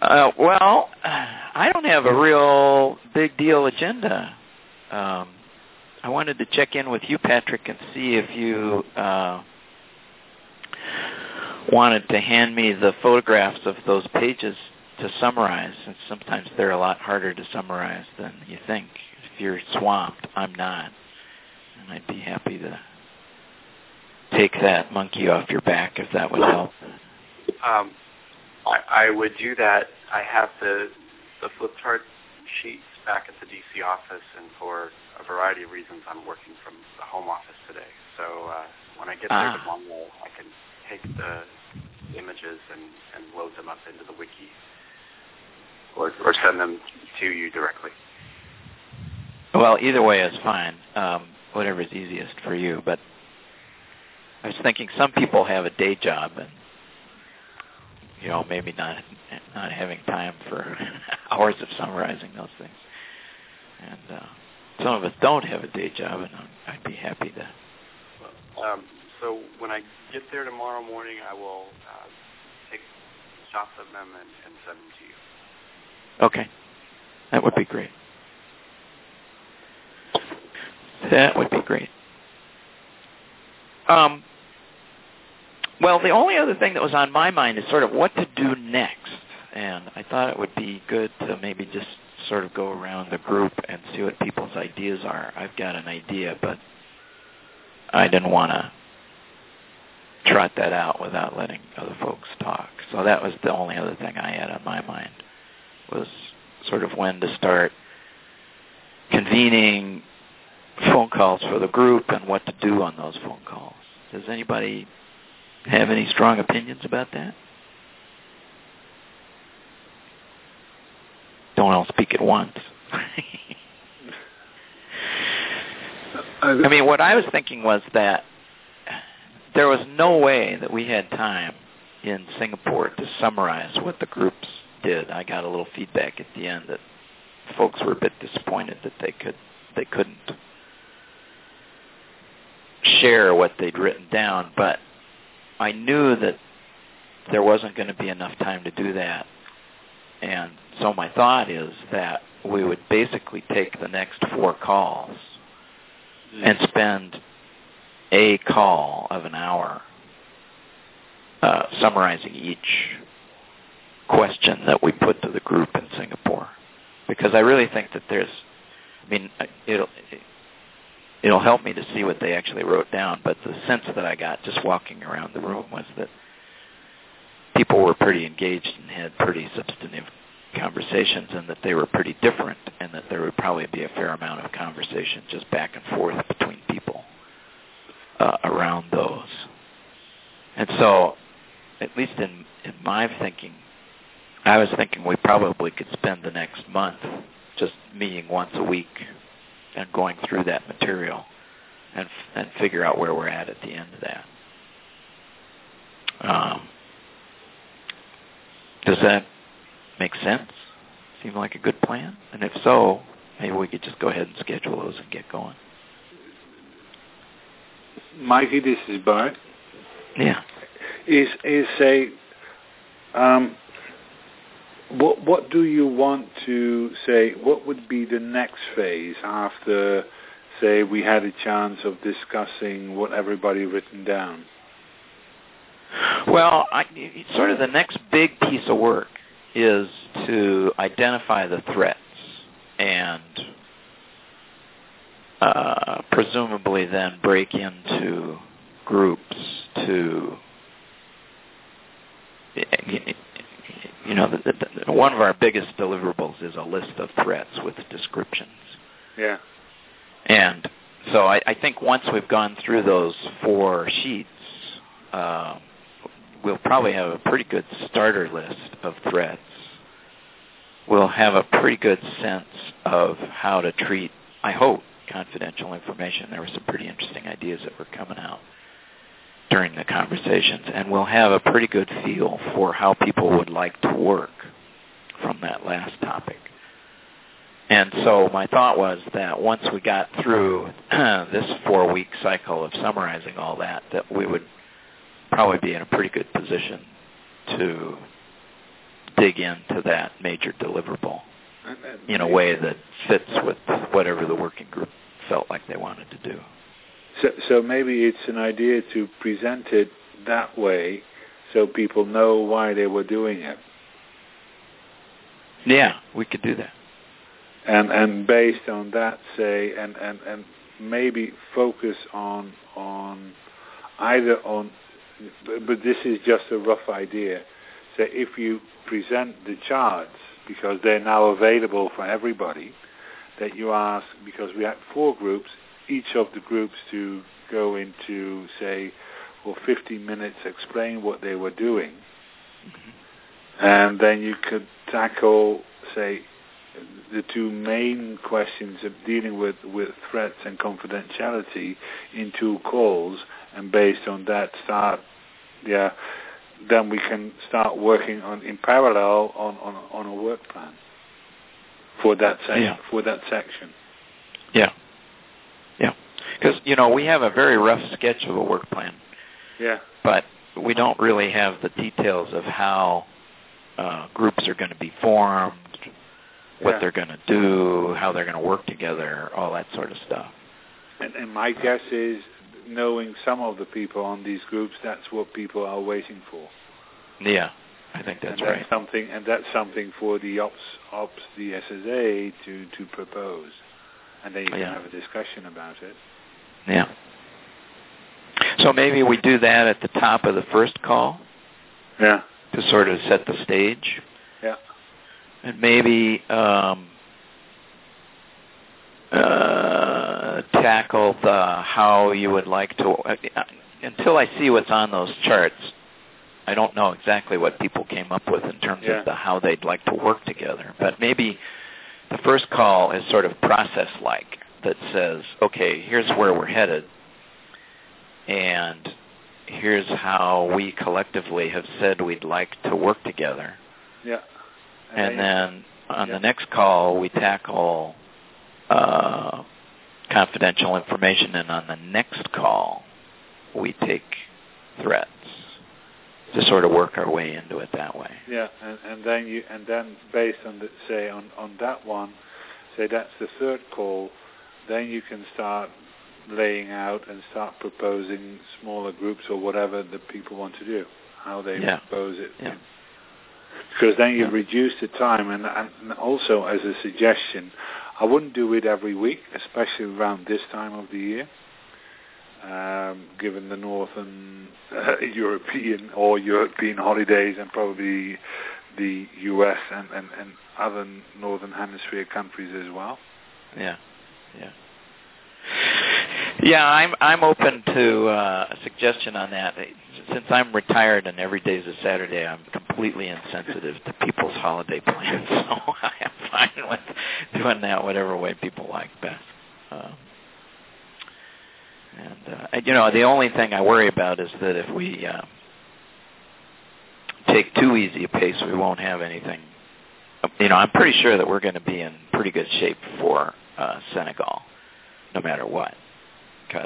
Well, I don't have a real big deal agenda. I wanted to check in with you, Patrick, and see if you wanted to hand me the photographs of those pages to summarize, and sometimes they're a lot harder to summarize than you think. If you're swamped, I'm not, and I'd be happy to take that monkey off your back if that would help. I would do that. I have the flip chart sheets back at the DC office, and for a variety of reasons, I'm working from the home office today. So when I get there tomorrow, I can take the images and load them up into the wiki, or send them to you directly. Well, either way is fine. Whatever's easiest for you. But I was thinking some people have a day job and, maybe not having time for hours of summarizing those things. And some of us don't have a day job, and I'd be happy to. So when I get there tomorrow morning, I will take shots of them and send them to you. Okay. That would be great. That would be great. Well, the only other thing that was on my mind is sort of what to do next. And I thought it would be good to maybe just sort of go around the group and see what people's ideas are. I've got an idea, but I didn't want to trot that out without letting other folks talk. So that was the only other thing I had on my mind, was sort of when to start convening phone calls for the group and what to do on those phone calls. Does anybody have any strong opinions about that? Don't all speak at once. I mean, what I was thinking was that there was no way that we had time in Singapore to summarize what the groups did. I got a little feedback at the end that folks were a bit disappointed that they couldn't share what they'd written down, but I knew that there wasn't going to be enough time to do that. And so my thought is that we would basically take the next 4 calls and spend a call of an hour summarizing each question that we put to the group in Singapore. Because I really think that it'll help me to see what they actually wrote down, but the sense that I got just walking around the room was that people were pretty engaged and had pretty substantive conversations, and that they were pretty different, and that there would probably be a fair amount of conversation just back and forth between people around those. And so, at least in my thinking, I was thinking we probably could spend the next month just meeting once a week and going through that material and figure out where we're at the end of that. Does that make sense? Seem like a good plan? And if so, maybe we could just go ahead and schedule those and get going. Mikey, this is Bart. Yeah. What do you want to say? What would be the next phase after, say, we had a chance of discussing what everybody written down? Well, sort of the next big piece of work is to identify the threats and presumably then break into groups to, one of our biggest deliverables is a list of threats with descriptions. Yeah. And so I think once we've gone through those 4 sheets, we'll probably have a pretty good starter list of threats. We'll have a pretty good sense of how to treat, I hope, confidential information. There were some pretty interesting ideas that were coming out during the conversations, and we'll have a pretty good feel for how people would like to work from that last topic. And so my thought was that once we got through this 4-week cycle of summarizing all that we would probably be in a pretty good position to dig into that major deliverable in a way that fits with whatever the working group felt like they wanted to do. So maybe it's an idea to present it that way so people know why they were doing it. Yeah, we could do that. And based on that, say, and maybe focus on either on, but this is just a rough idea. So if you present the charts, because they're now available for everybody, that you ask, because we had 4 groups, each of the groups to go into, say, for 15 minutes, explain what they were doing. Mm-hmm. And then you could tackle, say, the 2 main questions of dealing with threats and confidentiality in 2 calls, and based on that then we can start working in parallel on a work plan for that section. Yeah. Because, we have a very rough sketch of a work plan. Yeah. But we don't really have the details of how groups are going to be formed, what they're going to do, how they're going to work together, all that sort of stuff. And my guess is, knowing some of the people on these groups, that's what people are waiting for. Yeah, I think that's right. That's something for the ops, the SSA to propose, and then you can have a discussion about it. Yeah. So maybe we do that at the top of the first call. Yeah. To sort of set the stage. Yeah. And maybe tackle how you would like to. Until I see what's on those charts, I don't know exactly what people came up with in terms of how they'd like to work together. But maybe the first call is sort of process-like, that says, okay, here's where we're headed, and here's how we collectively have said we'd like to work together. Yeah. And then on the next call, we tackle confidential information, and on the next call, we take threats, to sort of work our way into it that way. Yeah, and then based on on that one, say that's the third call, then you can start laying out and start proposing smaller groups or whatever that people want to do, how they propose it. Yeah. Because then you reduce the time, and also as a suggestion, I wouldn't do it every week, especially around this time of the year, given the northern European holidays and probably the U.S. and other northern hemisphere countries as well. Yeah. I'm open to a suggestion on that. Since I'm retired and every day is a Saturday, I'm completely insensitive to people's holiday plans, so I am fine with doing that whatever way people like best. The only thing I worry about is that if we take too easy a pace, we won't have anything. I'm pretty sure that we're going to be in pretty good shape for Senegal, no matter what. Because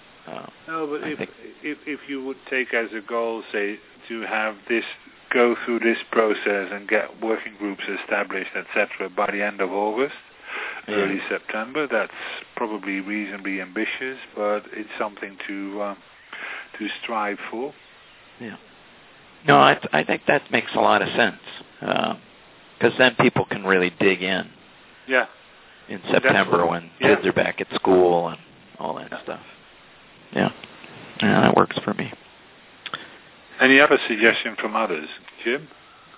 if you would take as a goal, say, to have this go through this process and get working groups established, etc., by the end of August, early September, that's probably reasonably ambitious, but it's something to strive for. Yeah. No, I think that makes a lot of sense, because then people can really dig in. Yeah. In September when kids are back at school and all that stuff. Yeah, that works for me. Any other suggestion from others, Jim?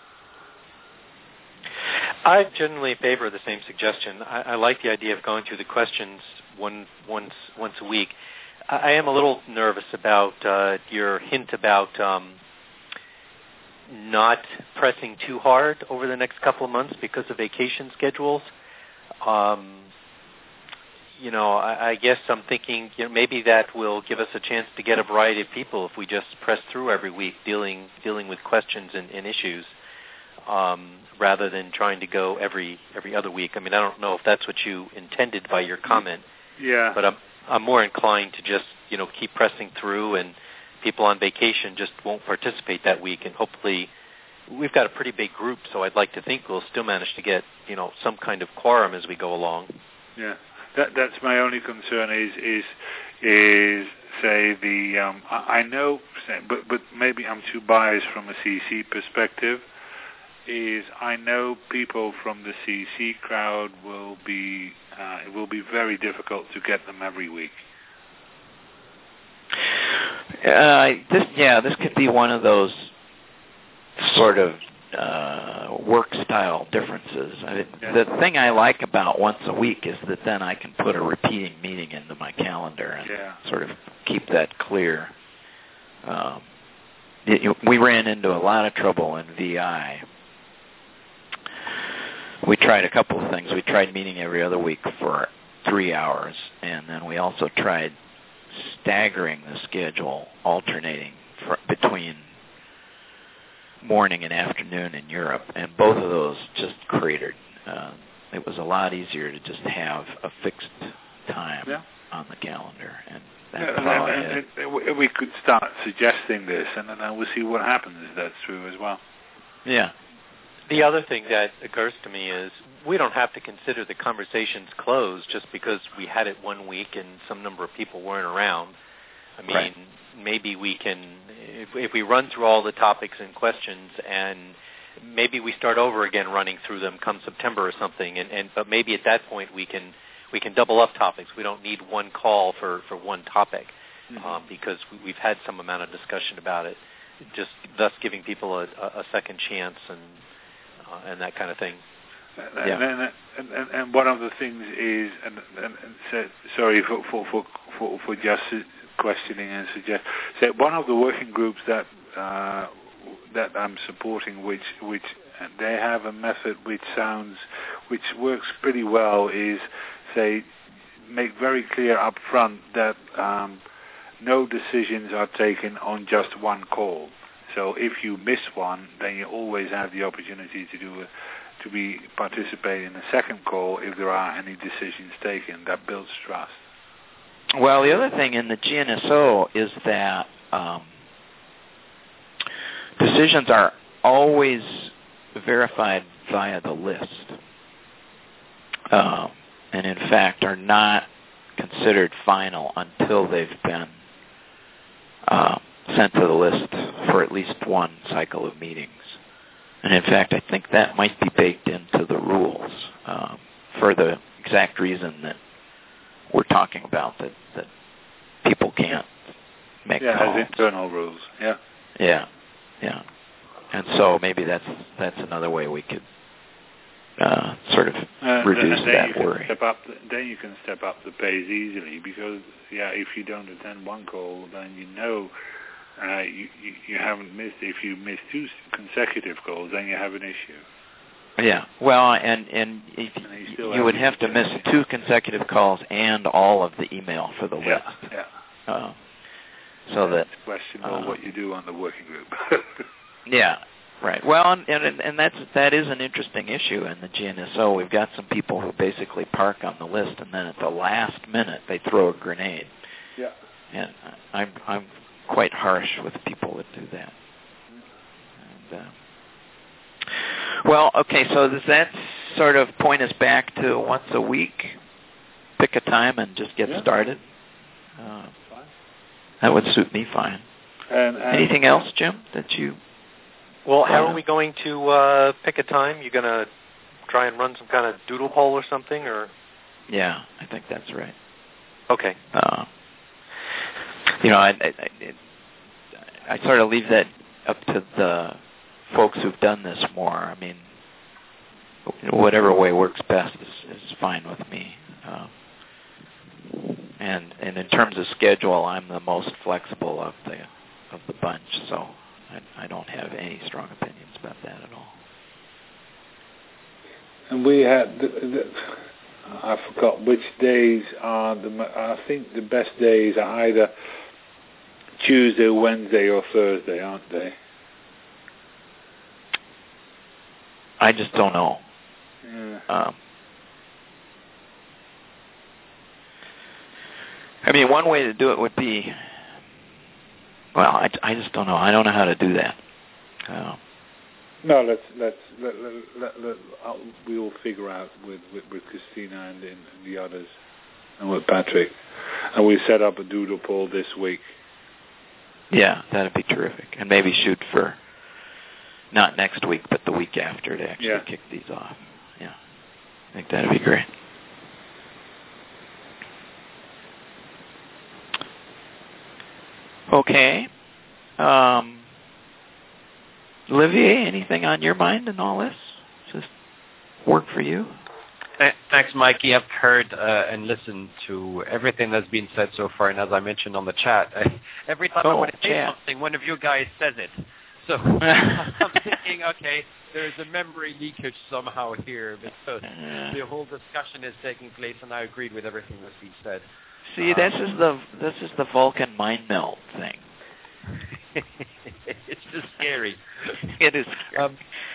I generally favor the same suggestion. I like the idea of going through the questions once a week. I am a little nervous about your hint about not pressing too hard over the next couple of months because of vacation schedules. I guess I'm thinking maybe that will give us a chance to get a variety of people if we just press through every week dealing with questions and issues, rather than trying to go every other week. I mean, I don't know if that's what you intended by your comment. Yeah. But I'm more inclined to just keep pressing through, and people on vacation just won't participate that week, and hopefully we've got a pretty big group, so I'd like to think we'll still manage to get, some kind of quorum as we go along. Yeah, that's my only concern is say the I know, but maybe I'm too biased from a CC perspective. Is I know people from the CC crowd will be it will be very difficult to get them every week. This could be one of those sort of work style differences. The thing I like about once a week is that then I can put a repeating meeting into my calendar and sort of keep that clear. We ran into a lot of trouble in VI. We tried a couple of things. We tried meeting every other week for 3 hours, and then we also tried staggering the schedule, alternating between morning and afternoon in Europe, and both of those just cratered. It was a lot easier to just have a fixed time on the calendar, and that's how I did. We could start suggesting this, and then we'll see what happens if that's true as well. Yeah. The other thing that occurs to me is we don't have to consider the conversations closed just because we had it one week and some number of people weren't around. I mean, maybe we can, if we run through all the topics and questions, and maybe we start over again running through them come September or something, but maybe at that point we can double up topics. We don't need one call for one topic because we've had some amount of discussion about it, just thus giving people a second chance and that kind of thing. And one of the things is, sorry for just questioning and suggest. So one of the working groups that I'm supporting, which they have a method which works pretty well, is say make very clear up front that no decisions are taken on just one call. So if you miss one, then you always have the opportunity to participate in a second call if there are any decisions taken. That builds trust. Well, the other thing in the GNSO is that decisions are always verified via the list, and in fact are not considered final until they've been sent to the list for at least one cycle of meetings. And in fact, I think that might be baked into the rules for the exact reason that we're talking about, that people can't make calls. Yeah, as internal rules. Yeah. And so maybe that's another way we could sort of reduce that worry. Then you can step up the pace easily, because if you don't attend one call, then you haven't missed. If you miss 2 consecutive calls, then you have an issue. Yeah, well, and you would have to miss 2 consecutive calls and all of the email for the list. Yeah. So that's questionable what you do on the working group. Yeah, right. Well, and that is an interesting issue in the GNSO. We've got some people who basically park on the list, and then at the last minute they throw a grenade. Yeah. And I'm quite harsh with people that do that. And, well, okay, so does that sort of point us back to once a week? Pick a time and just get started? Fine. That would suit me fine. And anything else, Jim, that you... Well, how are we going to pick a time? You going to try and run some kind of doodle poll or something, or? Yeah, I think that's right. Okay. I sort of leave that up to the folks who've done this more. I mean, whatever way works best is fine with me. And in terms of schedule, I'm the most flexible of the bunch, so I don't have any strong opinions about that at all. And we had, I forgot which days are I think the best days are either Tuesday, Wednesday, or Thursday, aren't they? I just don't know. Yeah. I mean, one way to do it would be, well, I just don't know. I don't know how to do that. No, we will figure out with Christina and the others, and with Patrick, and we set up a doodle poll this week. Yeah, that'd be terrific, and maybe shoot for not next week, but the week after to actually kick these off. Yeah, I think that'd be great. Okay. Olivier, anything on your mind in all this? Just work for you? Thanks, Mikey. I've heard and listened to everything that's been said so far, and as I mentioned on the chat, every time I want to say something, one of you guys says it. So I'm thinking, okay, there's a memory leakage somehow here because the whole discussion is taking place, and I agreed with everything that's been said. See, this is the Vulcan mind meld thing. It's just scary. It is scary.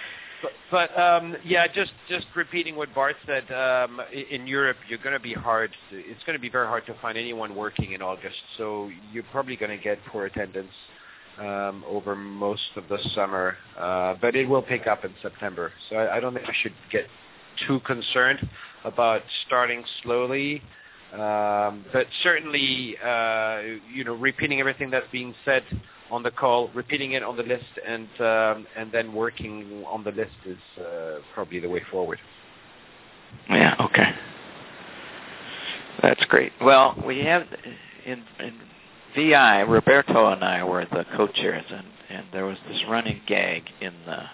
Just repeating what Bart said. In Europe, it's going to be very hard to find anyone working in August. So you're probably going to get poor attendance over most of the summer, but it will pick up in September. So I don't think I should get too concerned about starting slowly. But certainly, repeating everything that's being said on the call, repeating it on the list, and then working on the list is probably the way forward. Yeah. Okay. That's great. Well, we have in VI, Roberto and I were the co-chairs, and there was this running gag in the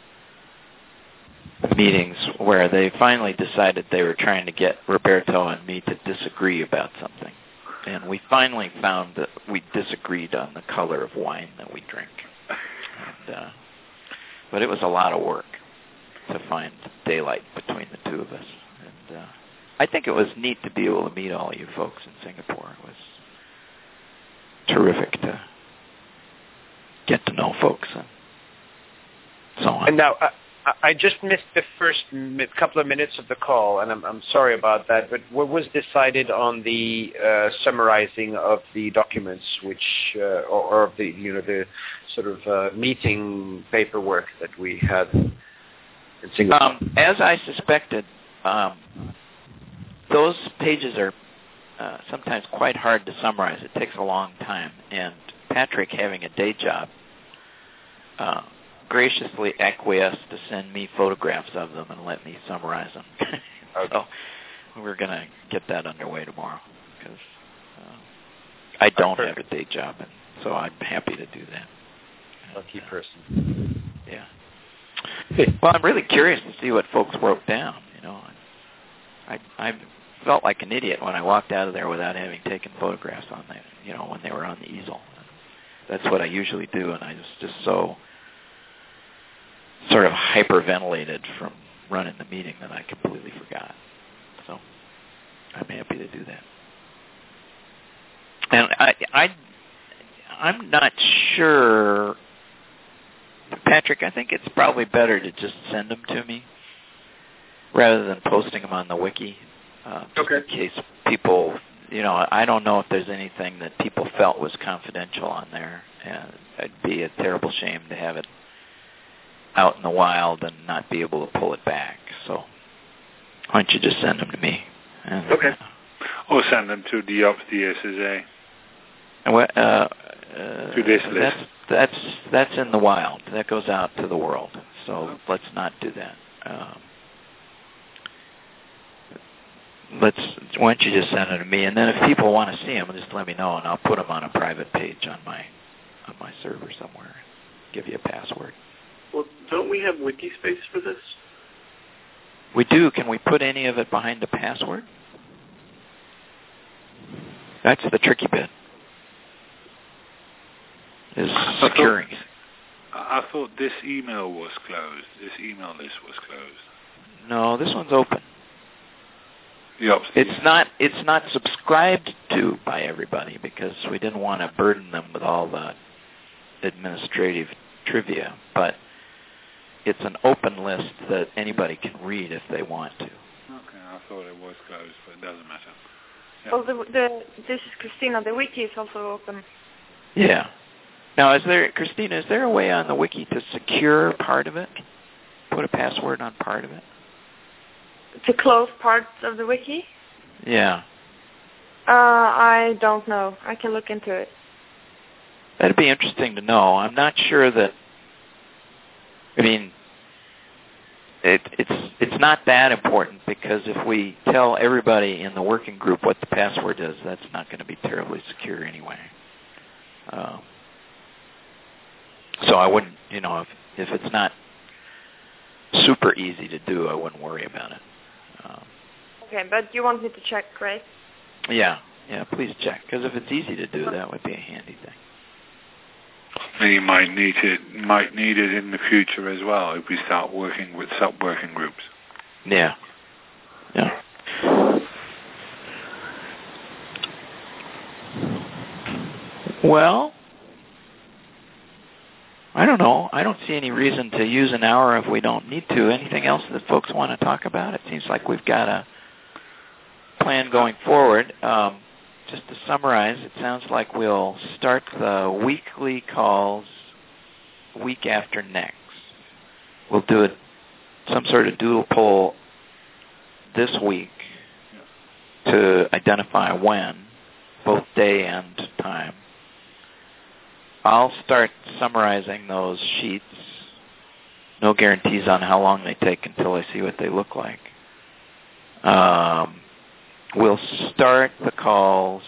meetings where they finally decided they were trying to get Roberto and me to disagree about something. And we finally found that we disagreed on the color of wine that we drink. And, but it was a lot of work to find daylight between the two of us. And I think it was neat to be able to meet all you folks in Singapore. It was terrific to get to know folks and so on. And now, I just missed the first couple of minutes of the call, and I'm sorry about that. But what was decided on the summarizing of the documents, which or of the sort of meeting paperwork that we had in Singapore? As I suspected, those pages are sometimes quite hard to summarize. It takes a long time, and Patrick, having a day job, graciously acquiesced to send me photographs of them and let me summarize them. So we're going to get that underway tomorrow because I don't have a day job, and so I'm happy to do that. Lucky person. Yeah. Well, I'm really curious to see what folks wrote down. I felt like an idiot when I walked out of there without having taken photographs on them, when they were on the easel. That's what I usually do, and I was just so sort of hyperventilated from running the meeting that I completely forgot. So I'm happy to do that. And I'm not sure, Patrick, I think it's probably better to just send them to me rather than posting them on the wiki. Okay. In case people, I don't know if there's anything that people felt was confidential on there. And it'd be a terrible shame to have it out in the wild and not be able to pull it back. So why don't you just send them to me? And, okay. Or send them to the SSA. To this list. That's in the wild. That goes out to the world. So let's not do that. Why don't you just send it to me, and then if people want to see them, just let me know, and I'll put them on a private page on my server somewhere. Give you a password. Well, don't we have Wikispace for this? We do. Can we put any of it behind a password? That's the tricky bit. Is securing. I thought this email was closed. This email list was closed. No, this one's open. Yep. It's not subscribed to by everybody because we didn't want to burden them with all the administrative trivia, but it's an open list that anybody can read if they want to. Okay, I thought it was closed, but it doesn't matter. Yep. Well, this is Christina. The wiki is also open. Yeah. Now, Christina, is there a way on the wiki to secure part of it? Put a password on part of it? To close parts of the wiki? Yeah. I don't know. I can look into it. That'd be interesting to know. I'm not sure that. I mean, it's not that important, because if we tell everybody in the working group what the password is, that's not going to be terribly secure anyway. So I wouldn't, if it's not super easy to do, I wouldn't worry about it. Okay, but you want me to check, right? Yeah, please check, because if it's easy to do, that would be a handy thing. And you might need it in the future as well if we start working with sub-working groups. Yeah. Well, I don't know. I don't see any reason to use an hour if we don't need to. Anything else that folks want to talk about? It seems like we've got a plan going forward. Just to summarize, it sounds like we'll start the weekly calls week after next. We'll do some sort of doodle poll this week to identify when, both day and time. I'll start summarizing those sheets. No guarantees on how long they take until I see what they look like. We'll start the calls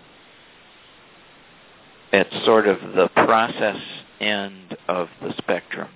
at sort of the process end of the spectrum.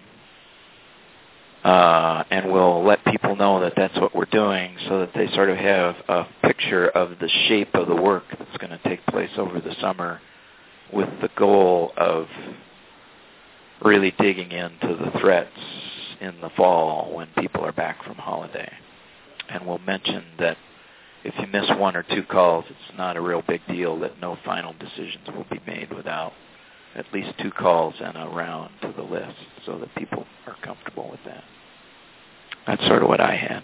And we'll let people know that that's what we're doing, so that they sort of have a picture of the shape of the work that's going to take place over the summer, with the goal of really digging into the threats in the fall when people are back from holiday. And we'll mention that if you miss one or two calls, it's not a real big deal, that no final decisions will be made without at least 2 calls and a round to the list, so that people are comfortable with that. That's sort of what I had.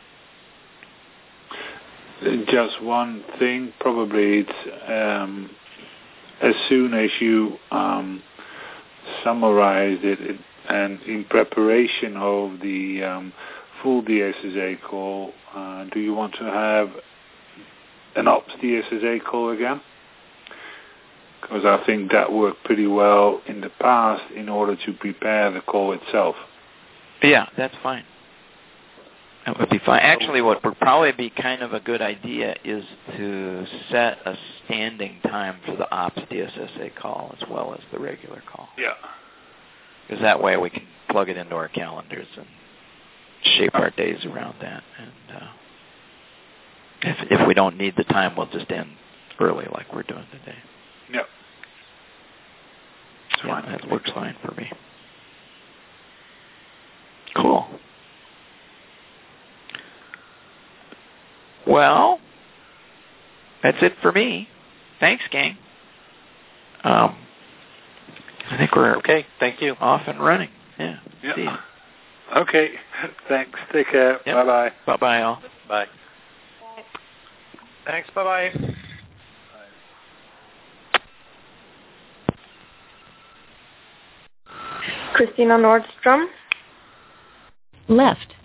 Just one thing, probably it's as soon as you summarize it, and in preparation of the full DSSA call, do you want to have an Ops DSSA call again? Because I think that worked pretty well in the past in order to prepare the call itself. Yeah, that's fine. That would be fine. Actually, what would probably be kind of a good idea is to set a standing time for the Ops DSSA call as well as the regular call. Yeah. Because that way we can plug it into our calendars and shape our days around that. And if we don't need the time, we'll just end early like we're doing today. Yep. So yeah, that works fine for me. Cool. Well, that's it for me. Thanks, gang. I think we're okay. Thank you. Off and running. Yeah. Yep. See you. Okay. Thanks. Take care. Yep. Bye-bye. Bye-bye, all. Bye. Thanks. Bye-bye. Christina Nordstrom. Left.